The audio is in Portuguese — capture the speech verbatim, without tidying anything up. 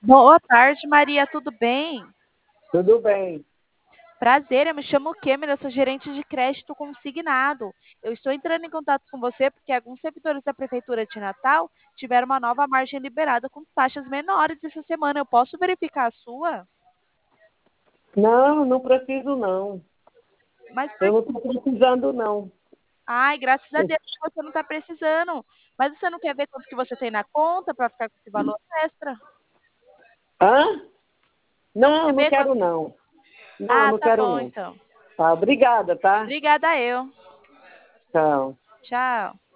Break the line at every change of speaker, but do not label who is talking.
Boa tarde, Maria, tudo bem?
Tudo bem.
Prazer, eu me chamo Kemer, eu sou gerente de crédito consignado. Eu estou entrando em contato com você porque alguns servidores da Prefeitura de Natal tiveram uma nova margem liberada com taxas menores essa semana. Eu posso verificar a sua?
Não, não preciso não.
Mas por
Eu não
quê?
estou precisando não.
Ai, graças a Deus que você não está precisando. Mas você não quer ver quanto que você tem na conta para ficar com esse valor extra?
Hã?
Você não
Não,
quer
não
ver
quero
quanto...
não. Não,
Ah,
não
tá
quero
bom
não.
então.
Tá, obrigada, tá?
Obrigada eu.
Tchau.
Tchau.